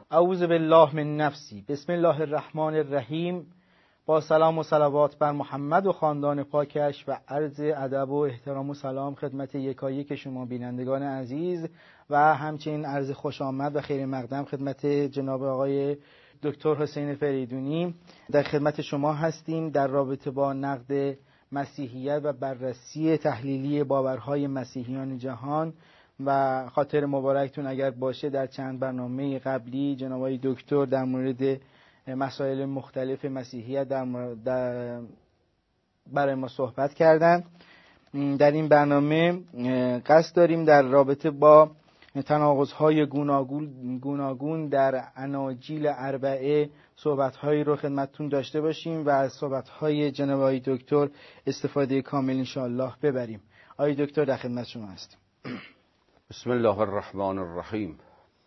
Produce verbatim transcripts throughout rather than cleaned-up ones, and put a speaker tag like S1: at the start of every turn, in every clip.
S1: اعوذ بالله من نفسی. بسم الله الرحمن الرحیم. با سلام و صلوات بر محمد و خاندان پاکش و عرض ادب و احترام و سلام خدمت یکایک شما بینندگان عزیز و همچنین عرض خوش آمد و خیر مقدم خدمت جناب آقای دکتر حسین فریدونی. در خدمت شما هستیم در رابطه با نقد مسیحیت و بررسی تحلیلی باورهای مسیحیان جهان و خاطر مبارکتون اگر باشه در چند برنامه قبلی جناب آقای دکتر در مورد مسائل مختلف مسیحیت در مورد در برای ما صحبت کردن. در این برنامه قصد داریم در رابطه با تناقض‌های گوناگون گوناگون در اناجیل اربعه صحبت‌هایی رو خدمتتون داشته باشیم و از صحبت‌های جناب آقای دکتر استفاده کامل انشاءالله ببریم. آقای دکتر در خدمت شما هستیم.
S2: بسم الله الرحمن الرحیم.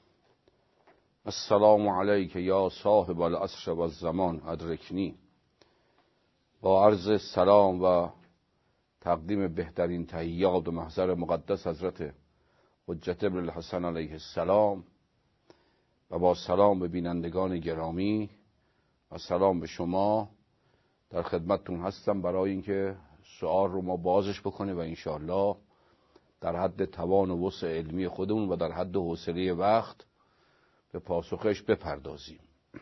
S2: السلام علیک یا صاحب العصر و الزمان ادرکنی. با عرض سلام و تقدیم بهترین تحیات و محضر مقدس حضرت حجت ابن الحسن علیه السلام و با سلام به بینندگان گرامی و سلام به شما در خدمتتون هستم برای اینکه سؤال رو ما بازش بکنیم و انشاءالله در حد توان و وسع علمی خودمون و در حد حوصله وقت به پاسخش بپردازیم.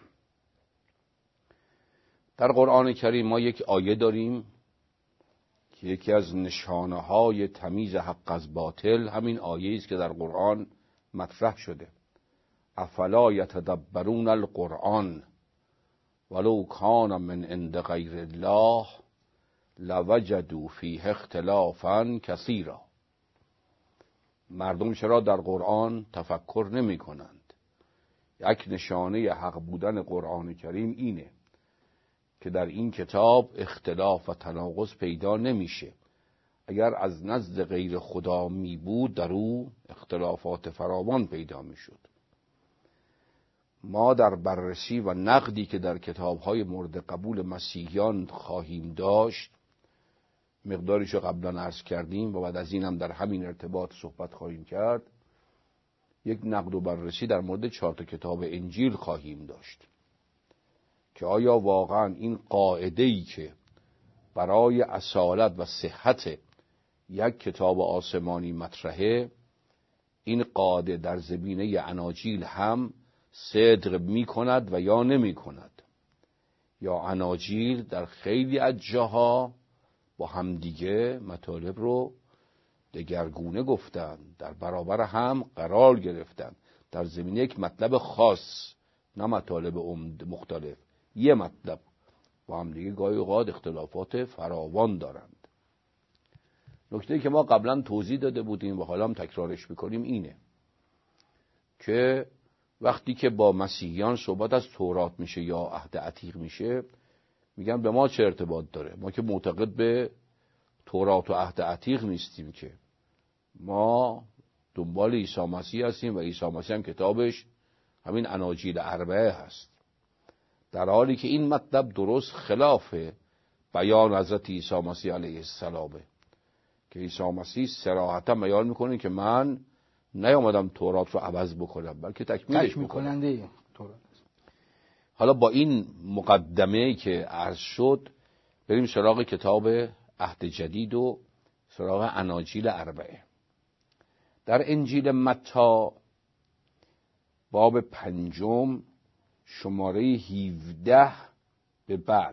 S2: در قرآن کریم ما یک آیه داریم که یکی از نشانه های تمیز حق از باطل همین آیه است که در قرآن مطرح شده. افلا یتدبرون القرآن ولو کان من عند غیر الله لوجدوا فیه اختلافا کثیرا. مردم چرا در قرآن تفکر نمی کنند؟ یک نشانه حق بودن قرآن کریم اینه که در این کتاب اختلاف و تناقض پیدا نمیشه. اگر از نزد غیر خدا می بود در او اختلافات فراوان پیدا می شد. ما در بررسی و نقدی که در کتاب‌های مورد قبول مسیحیان خواهیم داشت مقداریشو قبلا عرض کردیم و بعد از این هم در همین ارتباط صحبت خواهیم کرد. یک نقد و بررسی در مورد چهار تا کتاب انجیل خواهیم داشت که آیا واقعا این قاعده‌ای که برای اصالت و صحت یک کتاب آسمانی مطرحه، این قاعده در زمینه اناجیل هم صدق می کند و یا نمی کند، یا اناجیل در خیلی از جاها با همدیگه مطالب رو دگرگونه گفتن، در برابر هم قرار گرفتن در زمینه یک مطلب خاص، نه مطالب مختلف. یه مطلب با همدیگه گاهی اوقات اختلافات فراوان دارند. نکته‌ای که ما قبلا توضیح داده بودیم و حالا هم تکرارش میکنیم اینه که وقتی که با مسیحیان صحبت از تورات میشه یا عهد عتیق میشه، میگن به ما چه ارتباط داره؟ ما که معتقد به تورات و عهد عتیق نیستیم، که ما دنبال عیسی مسیح هستیم و عیسی مسیح هم کتابش همین اناجیل اربعه هست. در حالی که این مطلب درست خلاف بیان حضرت عیسی مسیح علیه السلامه که عیسی مسیح صراحتا بیان میکنه که من نیامدم تورات رو عوض بکنم بلکه تکمیلش
S1: میکنم.
S2: حالا با این مقدمه که عرض شد بریم سراغ کتاب عهد جدید و سراغ اناجیل اربعه. در انجیل متی باب پنجم شماره هفده به بعد: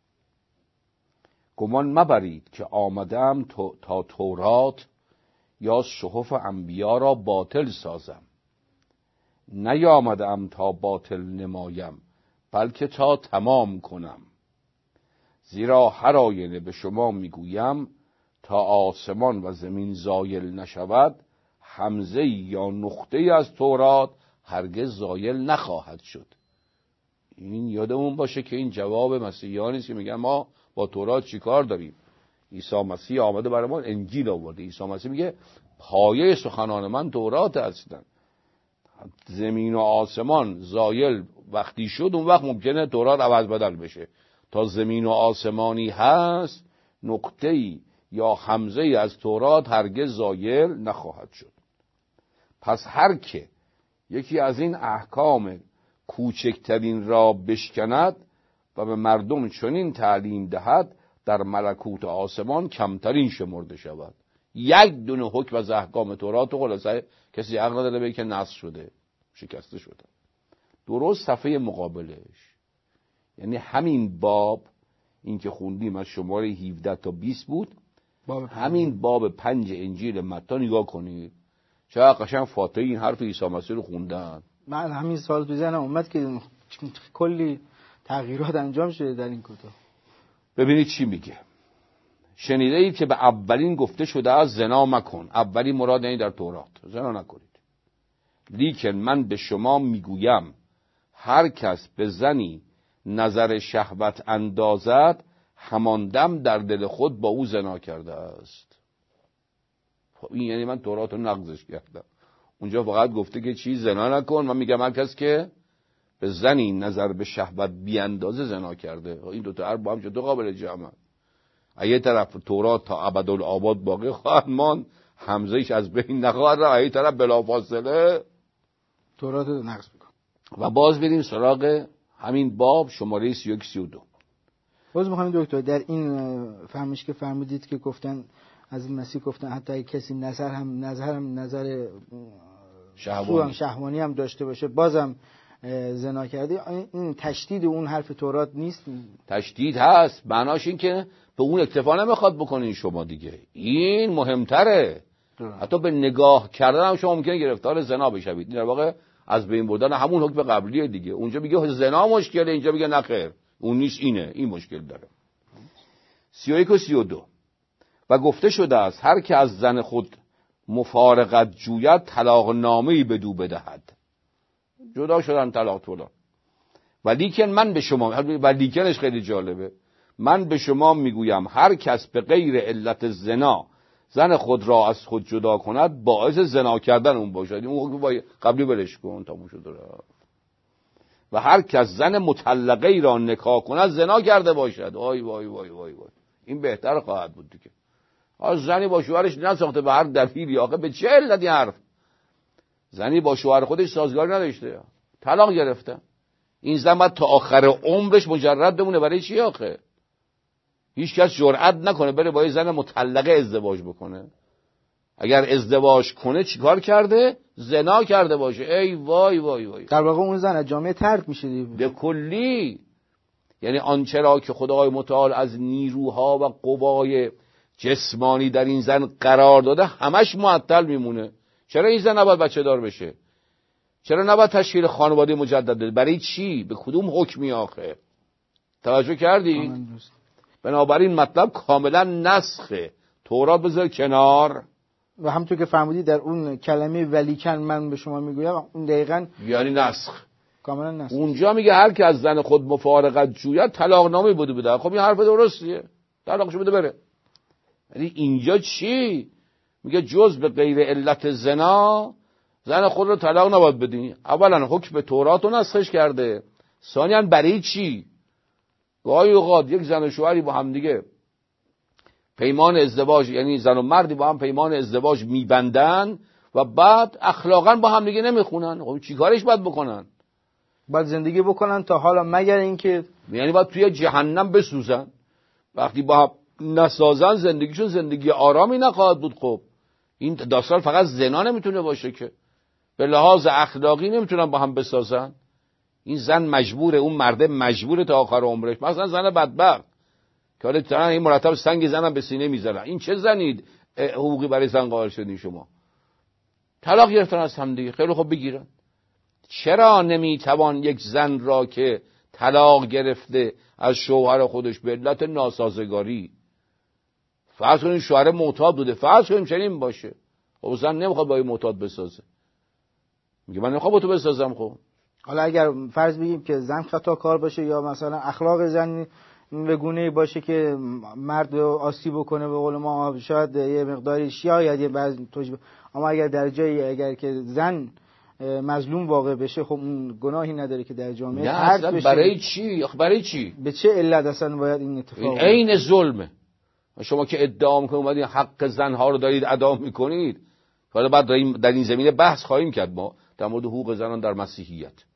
S2: گمان مبرید که آمدم تا تورات یا صحف انبیا را باطل سازم. نیامدم تا باطل نمایم بلکه تا تمام کنم. زیرا هر آینه به شما میگویم تا آسمان و زمین زایل نشود همزه یا نقطه از تورات هرگز زایل نخواهد شد. این یادمون باشه که این جواب مسیحیانی است که میگن ما با تورات چیکار داریم؟ عیسی مسیح آمده برای ما انجیل آورده. عیسی مسیح میگه پایه سخنان من تورات هستن. زمین و آسمان زایل وقتی شد اون وقت ممکنه تورات عوض بدل بشه. تا زمین و آسمانی هست نقطه‌ای یا حمزه‌ای از تورات هرگز زایل نخواهد شد. پس هر که یکی از این احکام کوچکترین را بشکند و به مردم چنین تعلیم دهد در ملکوت آسمان کمترین شمرده شود. یک دونه حکم از احکام تورات و خلاصه کسی عقل نداره بگه که نسخ شده، شکسته شده. درست صفحه مقابلش، یعنی همین باب این که خوندیم از شماره هفده تا بیست بود، باب همین باب پنج انجیل متی نگاه کنید چقدر قشنگ فاتحه این حرف عیسی مسیح رو خوندن.
S1: من همین سال تو ذهنم اومد که کلی تغییرات انجام شده در این کتاب.
S2: ببینید چی میگه. شنیده اید که به اولین گفته شده از زنا مکن. اولین مراد یعنی در تورات زنا نکنید. لیکن من به شما میگویم هر کس به زنی نظر شهوت اندازد همان دم در دل خود با او زنا کرده است. خب این یعنی من تورات رو نقضش کردم. اونجا فقط گفته که چی زنا نکن، من میگم هر کس که به زنی نظر به شهوت بیاندازه زنا کرده. این دو تا حرف با هم چطور قابل جمع؟ اگه طرف تورات تا ابدالآباد باقی خواهد ماند، حمزه‌اش از بین نخواهد رفت، اگه طرف بلافاصله
S1: تورات رو نقض میکن.
S2: و باز بریم سراغ همین باب شماره سی و یک سی و دو.
S1: باز میخوایم دکتر در این فهمش که فرمودید که گفتن از مسیح گفتن حتی اگه کسی نظر هم نظر هم نظر شهوانی هم شهوانی هم داشته باشه بازم زنا کرده، این تشدید اون حرف تورات نیست؟
S2: تشدید هست، معناش این که به اون اکتفا نمیخواد بکنین شما دیگه، این مهمتره. حتی به نگاه کردن هم شما ممکنه گرفتار زنا بشوید. در واقع از بین بردن همون حکم قبلیه دیگه. اونجا میگه زنا مشکله، اینجا میگه نخیر اون نیست، اینه این مشکل داره. سی و یک و سی و دو. و گفته شده است هر که از زن خود مفارقت جوید طلاق نامه‌ای بدو بدهد. جدا شدن طلاق طلاق. ولیکن من به شما، ولیکنش خیلی جالبه، من به شما میگویم هر کس به غیر علت زنا زن خود را از خود جدا کند باعث زنا کردن اون باشد. اون حکم با قبلی ولش کن تموم شد. و هر کس زن مطلقه را نکاح کند زنا کرده باشد. وای وای وای وای وای، این بهتر خواهد بود دیگه. از زنی با شوهرش نساخته به هر دلیلی، آخه به چه علتی حرف؟ زنی با شوهر خودش سازگاری نداشته، طلاق گرفته، این زن باید تا آخر عمرش مجرد بمونه. برای چی آخه؟ هیچ کس جرئت نکنه بره با یه زن مطلقه ازدواج بکنه. اگر ازدواج کنه چیکار کرده؟ زنا کرده باشه. ای وای وای وای،
S1: در واقع اون زن از جامعه طرد میشه
S2: به کلی. یعنی آنچه را که خدای متعال از نیروها و قوای جسمانی در این زن قرار داده همش معطل میمونه. چرا این زن نباید بچه دار بشه؟ چرا نباید تشکیل خانواده مجدد بده؟ برای چی؟ به کدوم حکمی آخه؟ توجه کردی؟ بنابراین مطلب کاملا نسخه. تورات بذار کنار.
S1: و همونطور که فهمیدی در اون کلمه ولیکن من به شما میگویم اون دقیقاً
S2: یعنی نسخ،
S1: کاملا نسخ.
S2: اونجا میگه هر کی از زن خود مفارقت جوید طلاق نامه بده بده. خب این حرف درستیه، طلاقش بده بره. یعنی اینجا چی میگه؟ جز به غیر علت زنا زن خود رو طلاق نباید بدی. اولا حکم تورات رو نسخش کرده، ثانیاً برای چی؟ گاهی اوقات یک زن و شوهری با هم دیگه پیمان ازدواج، یعنی زن و مردی با هم پیمان ازدواج میبندن و بعد اخلاقاً با هم دیگه نمیخونن. خب چی کارش باید بکنن؟
S1: باید زندگی بکنن تا حالا، مگر اینکه
S2: یعنی باید توی جهنم بسوزن. وقتی با هم نسازن زندگیشون زندگی آرامی نخواهد بود. خب این داستان فقط زنا نمیتونه باشه که، به لحاظ اخلاقی نمیتونن با هم بسازن. این زن مجبوره، اون مرده مجبوره تا آخر عمرش. مثلا زن بدبخت که حالا ترن این مرتب سنگ زنم به سینه میزنن. این چه زنید حقوقی برای زن قائل شدین شما؟ طلاق گرفتن از هم دیگه. خیلی خوب بگیرن. چرا نمیتوان یک زن را که طلاق گرفته از شوهر خودش به علت ناسازگاری، فرض کنیم شوهر معتاد بوده، فرض کنیم چنین باشه، خب زن نمیخواد با این معتاد بسازه، میگه من نمیخوام با تو بسازم. خب
S1: حالا اگر فرض بگیم که زن خطا کار باشه یا مثلا اخلاق زن به گونه‌ای باشه که مرد آسیب بکنه، به قول ما شاید یه مقداری شاید یه بعض توجیه، اما اگر در جایی اگر که زن مظلوم واقع بشه، خب اون گناهی نداره که در جامعه طرد بشه.
S2: برای چی؟ برای چی؟
S1: به چه علت اصلا باید این اتفاق؟
S2: این عین ظلمه. شما که ادعا میکنید اومدین حق زنها رو دارید ادا میکنید، حالا بعد در این زمینه بحث خواهیم کرد ما در مورد حقوق زنان در مسیحیت.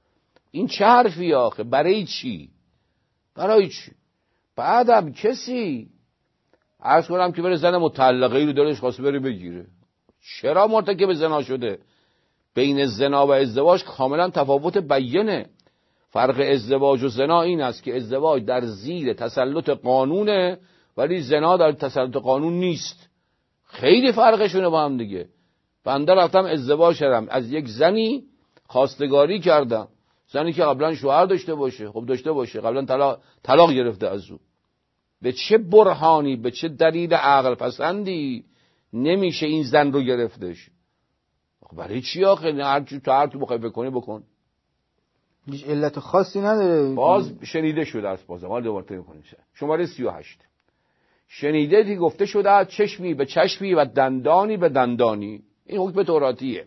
S2: این چه حرفی آخه؟ برای چی؟ برای چی؟ بعدم کسی عرض کنم که بره زن مطلقه ای رو دلش خواسته بره بگیره، چرا مرتکب زنا شده؟ بین زنا و ازدواج کاملا تفاوت بیانه. فرق ازدواج و زنا این است که ازدواج در زیر تسلط قانونه ولی زنا در تسلط قانون نیست. خیلی فرقشونه با هم دیگه. بنده رفتم ازدواج کردم، از یک زنی خواستگاری کردم، زنی که قبلا شوهر داشته باشه، خب داشته باشه، قبلا طلاق طلاق گرفته از او. به چه برهانی، به چه دلیل عقل پسندی نمیشه این زن رو گرفتش؟ برای چی آخه؟ هر چی تو هر تو بخوای بکنی بکن،
S1: هیچ علت خاصی نداره.
S2: باز شنیده شده است. باز ما دوباره می‌کنیم. شماره سی و هشت شنیده دی گفته شده است چشمی به چشمی و دندانی به دندانی. این حکم توراتیه.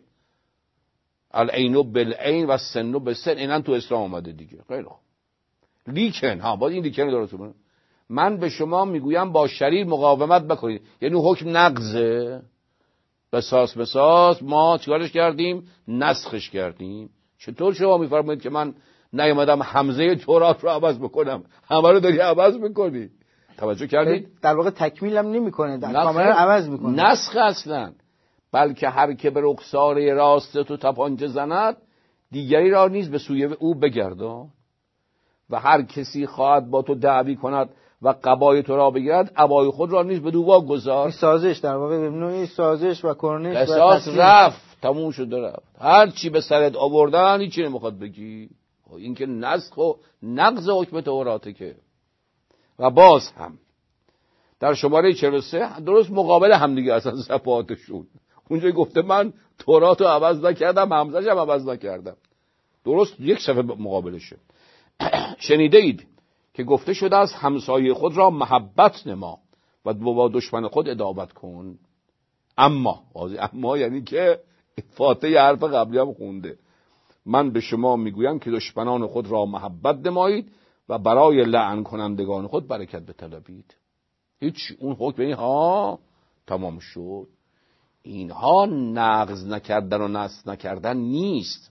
S2: العین بالعین و سن بالسن. اینا تو اسلام اومده دیگه. خیلی خوب. لیکن ها باز این لیکن درست کنه. من به شما میگویم با شریر مقاومت بکنید. یعنی حکم نقضه. بساس بساس ما چیکارش کردیم؟ نسخش کردیم. چطور شما میفرمایید که من نیومدم حمزه تورات رو عوض بکنم؟ همه رو داری عوض میکنی. توجه کردید؟
S1: در واقع تکمیل هم نمیکنه، در کاملا عوض میکنه.
S2: نسخ اصلا. بلکه هر که به رخسار راست تو تپانچه زند دیگری را نیز به سوی او بگردان و هر کسی خواهد با تو دعوی کند و قبای تو را بگیرد عبای خود را نیز به دو واگذار.
S1: سازش در واقع به نوعی سازش و کرنش
S2: قصاص رفت، تموم شد رفت. هر چی به سرت آوردن هیچی نمیخواد بگی. این که نسخ و نقض حکم توراته که. و باز هم در شماره چهل و سه درست مقابل همدیگه اصلا صفاتشون اونجا گفته من تورات رو عوض نکردم، حمزه‌ش هم عوض نکردم. درست یک صفحه مقابلشه. شنیده اید که گفته شده از همسایه خود را محبت نما و با دشمن خود عداوت کن. اما اما یعنی که فاتحه حرف قبلی هم خونده. من به شما میگویم که دشمنان خود را محبت نمایید و برای لعن کنندگان خود برکت بطلبید. هیچ اون حکم اینها تمام شد. اینها نقض نکردن و نسخ نکردن نیست.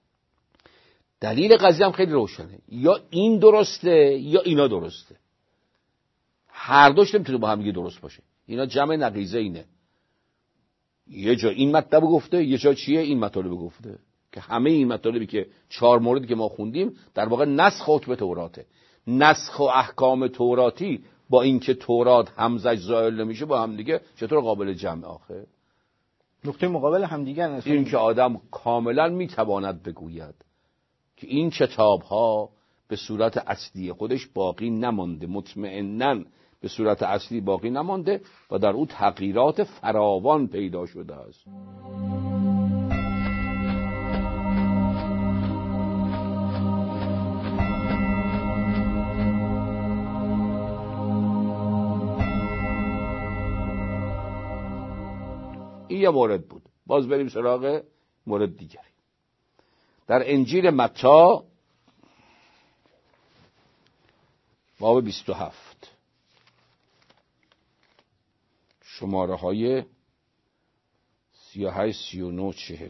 S2: دلیل قضیه هم خیلی روشنه. یا این درسته یا اینا درسته. هر دوش نمیتونه با هم دیگه درست باشه. اینا جمع نقیضه اینه. یه جا این مطلب گفته، یه جا چیه این مطلب گفته. که همه این مطالبی که چهار موردی که ما خوندیم در واقع نسخ حکم توراته. نسخ و احکام توراتی با اینکه تورات حمزه زائل نمیشه با هم دیگه چطور قابل جمع آخه؟
S1: نقطه مقابل هم دیگه هست.
S2: این که آدم کاملا میتواند بگوید که این کتاب ها به صورت اصلی خودش باقی نمانده، مطمئناً به صورت اصلی باقی نمانده و در او تغییرات فراوان پیدا شده است. این یه مورد بود. باز بریم سراغ مورد دیگری. در انجیل متی باب بیست و هفت شماره های سی و هشت، سی و نه، چهل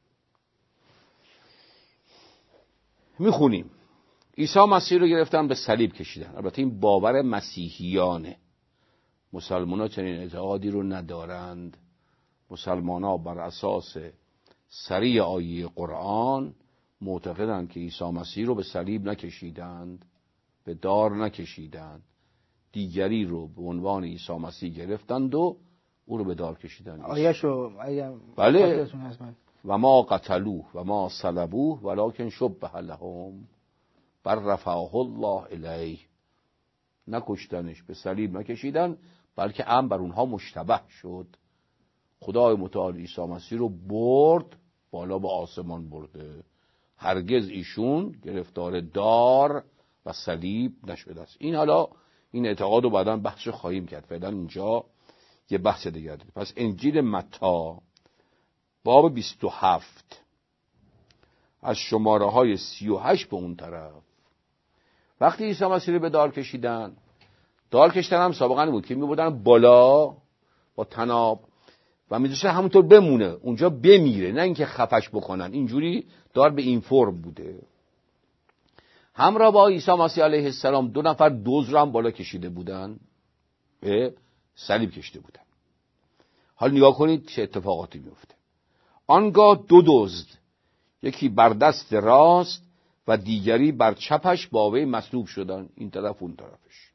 S2: میخونیم. عیسی مسیح رو گرفتن به صلیب کشیدن. البته این باور مسیحیانه. مسلمان ها چنین اعتقادی رو ندارند. مسلمان ها بر اساس صریح آیه قرآن معتقدند که عیسی مسیح رو به صلیب نکشیدند، به دار نکشیدند، دیگری رو به عنوان عیسی مسیح گرفتند و او رو به دار کشیدند.
S1: آیه‌شو آیه
S2: بله. و ما قتلوه و ما صلبوه ولکن شبه لهم بر رفعه الله الیه. نکشتنش، به صلیب نکشیدن، بلکه امر بر اونها مشتبه شد. خدای متعال عیسی مسیح رو برد بالا به آسمان برده. هرگز ایشون گرفتار دار و صلیب نشده است. این حالا این اعتقاد رو بعداً بحث خواهیم کرد. فعلا اینجا یه بحث دیگه داریم. پس انجیل متی باب بیست و هفت از شماره های سی و هشت به اون طرف. وقتی عیسی مسیح رو به دار کشیدن، دار کشیدن هم سابقا بود که میبردن بالا با طناب و میذاشتن همونطور بمونه، اونجا بمیره، نه اینکه خفش بکنن. اینجوری دار به این فرم بوده. همراه با عیسی مسیح علیه السلام دو نفر دزد را هم بالا کشیده بودن، به صلیب کشیده بودن. حال نگاه کنید چه اتفاقاتی میفته. آنگاه دو دزد، یکی بر دست راست و دیگری بر چپش با وی مصلوب شدند، این طرف اون طرفش.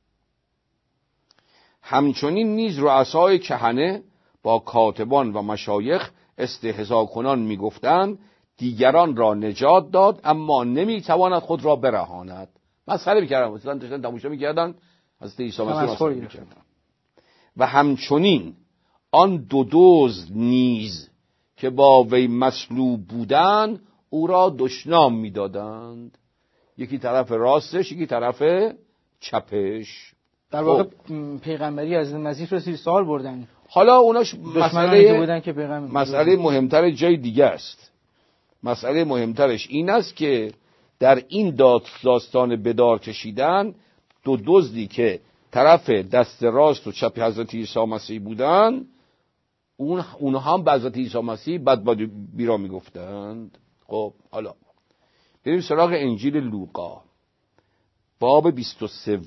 S2: همچنین نیز رؤسای کهنه با کاتبان و مشایخ استهزا کنان میگفتند دیگران را نجات داد اما نمیتواند خود را برهاند. مسخره میکردن، مثلا داشتن تماشا میکردن حضرت عیسی مسیح مسخره میکردن. و همچنین آن دو دزد نیز که با وی مصلوب بودند او را دشنام میدادند، یکی طرف راستش یکی طرف چپش.
S1: در واقع پیغمبری از مسیح رو زیر سوال بردن.
S2: حالا اوناش مسئله
S1: بودن که پیغمبر
S2: مسئله مهمتر جای دیگه است. مسئله مهمترش این است که در این داستان بدار کشیدن دو دزدی که طرف دست راست و چپ حضرت عیسی مسیح بودن، اون اونها هم به حضرت عیسی مسیح بد بد بیرا میگفتند. خب حالا بریم سراغ انجیل لوقا باب بیست و سه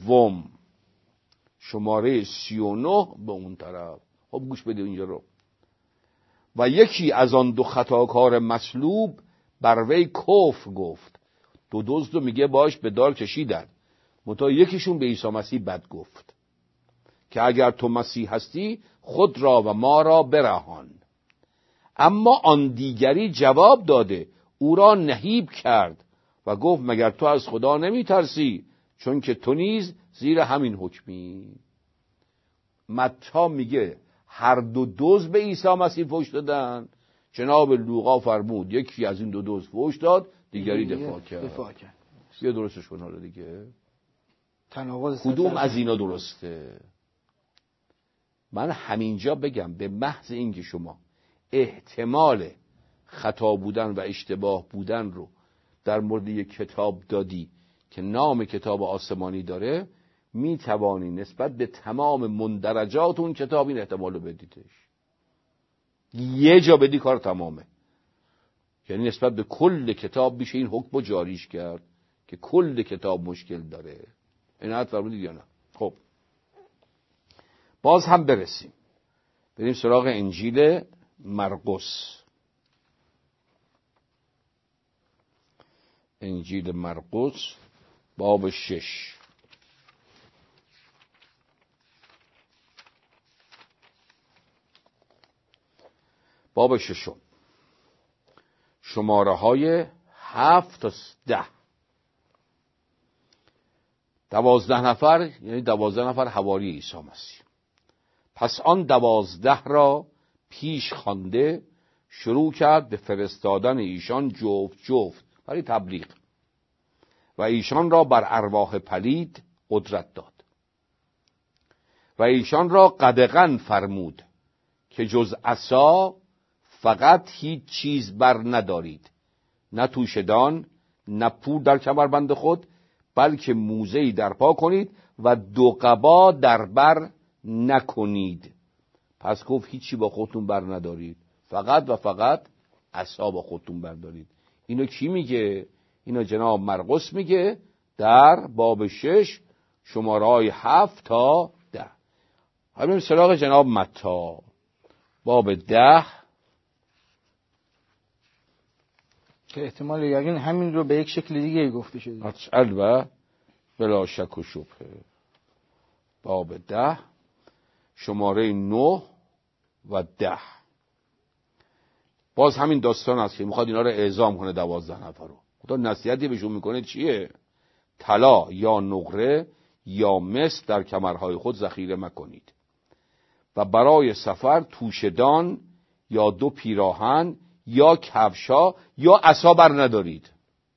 S2: شماره سی و نه به اون طرف. خب گوش بده اینجا رو. و یکی از آن دو خطاکار مصلوب بر وی کفر گفت. دو دزد رو میگه باش به دار کشیدن، منتها یکیشون به عیسی مسیح بد گفت که اگر تو مسیح هستی خود را و ما را برهان. اما آن دیگری جواب داده او را نهیب کرد و گفت مگر تو از خدا نمی ترسی چون که تو نیز زیر همین حکمی. متی میگه هر دو دزد به عیسی مسیح فحش دادن. جناب لوقا فرمود یکی از این دو دزد فحش داد، دیگری دفاع کرد.
S1: دفاع کرد.
S2: بیا درستش کن حالا دیگه.
S1: تناقض
S2: کدوم از اینا درسته؟ من همینجا بگم به محض اینکه شما احتمال خطا بودن و اشتباه بودن رو در مورد یک کتاب دادی که نام کتاب آسمانی داره، می توانی نسبت به تمام مندرجات اون کتاب این احتمال رو بدیدش. یه جا بدی کار تمامه. یعنی نسبت به کل کتاب میشه این حکم رو جاریش کرد که کل کتاب مشکل داره. عنایت فرمودید یا نه؟ خب باز هم برسیم بریم سراغ انجیل مرقس. انجیل مرقس باب شش. باب ششم شماره های هفت تا ده. دوازده نفر، یعنی دوازده نفر حواری عیسی مسیح. پس آن دوازده را پیش خوانده شروع کرد به فرستادن ایشان جفت جفت برای تبلیغ و ایشان را بر ارواح پلید قدرت داد و ایشان را قدغن فرمود که جز عصا فقط هیچ چیز بر ندارید، نه توشدان نه پور در کمربند خود، بلکه موزه‌ای در پا کنید و دو قبا در بر نکنید. پس گفت هیچی با خودتون بر ندارید، فقط و فقط عصا با خودتون بردارید. اینو کی میگه؟ اینو جناب مرقس میگه در باب شش شماره های هفت تا ده. همین سراغ جناب متی باب ده
S1: که احتمال یقین همین رو به یک شکل دیگه گفته شده.
S2: البته بلا شک و شبهه. باب ده شماره نه و ده. باز همین داستان است که میخواد اینا رو اعزام کنه دوازده نفر رو. خدا نصیحتی بهشون میکنه چیه؟ طلا یا نقره یا مس در کمرهای خود ذخیره مکنید و برای سفر توشدان یا دو پیراهن یا کفشا یا عصا بر ندارید،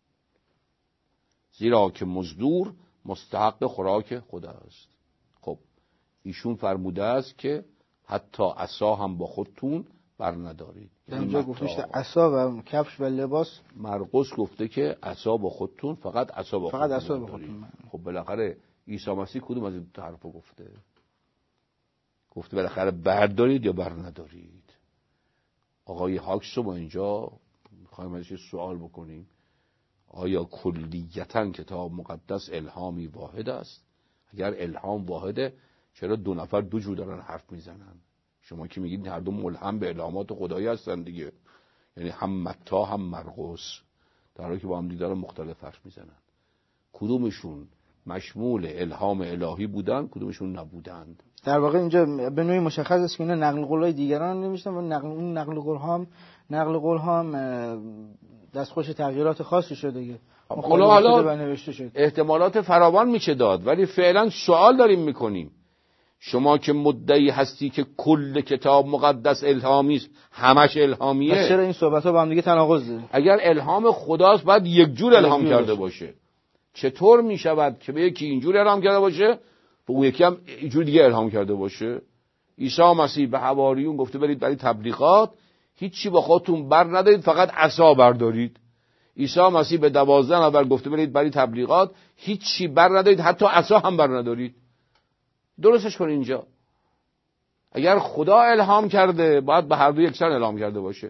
S2: زیرا که مزدور مستحق خوراک خدا است. خب ایشون فرموده است که حتی عصا هم با خودتون بر ندارید.
S1: در اینجا گفته شده عصا و کفش و لباس.
S2: مرقس گفته که عصا با خودتون، فقط عصا با
S1: فقط
S2: خودتون
S1: عصا با خودتون.
S2: خب بالاخره عیسی مسیح کدوم از این حرفو گفته؟ گفته بالاخره بردارید یا بر ندارید. آقای هاکس رو با اینجا میخوایم ازش سوال بکنیم. آیا کلیتاً کتاب مقدس الهامی واحد است؟ اگر الهام واحده چرا دو نفر دو جور دارن حرف میزنن؟ شما که میگید هر دو ملهم به الهامات خدایی هستن دیگه، یعنی هم متی هم مرقس، در حالی که با هم دیگه دارن مختلف حرف میزنن. کدومشون مشمول الهام الهی بودن، کدومشون نبودند؟
S1: در واقع اینجا به نوعی مشخص است که اینا نقل قولای دیگران نمیشن و نقل اون نقل قول هم نقل قول هم دستخوش تغییرات خاصی شده دیگه.
S2: حالا حالا احتمالات فراوان میشه داد، ولی فعلا سوال داریم میکنیم. شما که مدعی هستی که کل کتاب مقدس الهامی است، همش الهامیه،
S1: پس چرا این صحبت‌ها با هم دیگه تناقض داره؟
S2: اگر الهام خداست باید یک جور الهام کرده باشه. چطور میشود که به یکی اینجور الهام کرده باشه به اون یکی هم اینجور دیگه الهام کرده باشه؟ عیسی مسیح به حواریون گفته برید برای تبلیغات، هیچی با خودتون بر ندارید، فقط عصا بردارید. عیسی مسیح به دوازده نفر گفته برید برای تبلیغات، هیچی بر ندارید، حتی عصا هم بر ندارید. درستش کن اینجا. اگر خدا الهام کرده باید به هر دو یکسان الهام کرده باشه.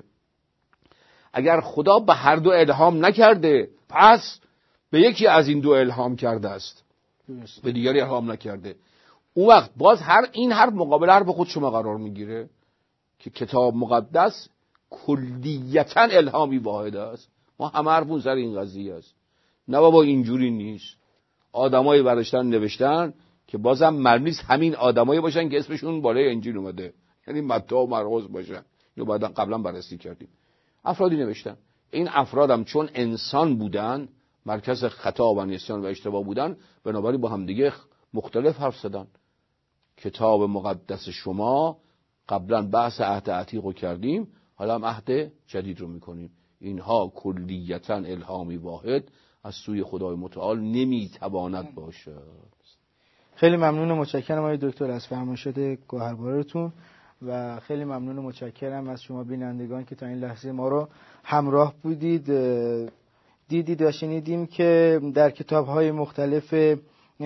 S2: اگر خدا به هر دو الهام نکرده پس به یکی از این دو الهام کرده است، به دیگری الهام نکرده. اون وقت باز هر این حرف مقابل حرف خود شما قرار میگیره که کتاب مقدس کلیتاً الهامی واحد است. ما همه حرفون سر این قضیه است. نه بابا اینجوری نیست. آدمایی برشتن نوشتن که بازم معلوم نیست همین آدمایی باشن که اسمشون بالای انجیل اومده، یعنی متی و مرقس باشن. اینو بعدا قبلا بررسی کردیم. افرادی نوشتن. این افرادم چون انسان بودن، مرکز خطا و نسیان و اشتباه بودن، بنابراین با هم دیگه مختلف حرف زدن. کتاب مقدس شما قبلا بحث عهد عتیق رو کردیم، حالا هم عهد جدید رو میکنیم. اینها کلیتاً الهامی واحد از سوی خدای متعال نمیتواند باشد.
S1: خیلی ممنون و متشکرم آقای دکتر از فرمایشات گوهربارتون و خیلی ممنون و متشکرم از شما بینندگان که تا این لحظه ما رو همراه بودید. دیدید و شنیدیم که در کتاب‌های مختلف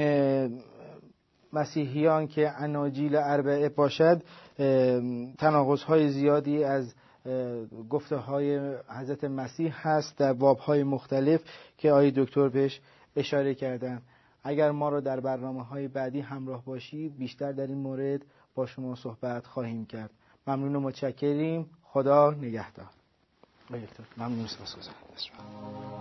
S1: مسیحیان که اناجیل اربعه باشد تناقض‌های زیادی از گفته‌های حضرت مسیح هست در باب‌های مختلف که آقای دکتر بهش اشاره کردن. اگر ما رو در برنامه‌های بعدی همراه باشید بیشتر در این مورد با شما صحبت خواهیم کرد. ممنون و متشکریم. خدا نگهدار. آقای دکتر ممنون، سپاسگزارم.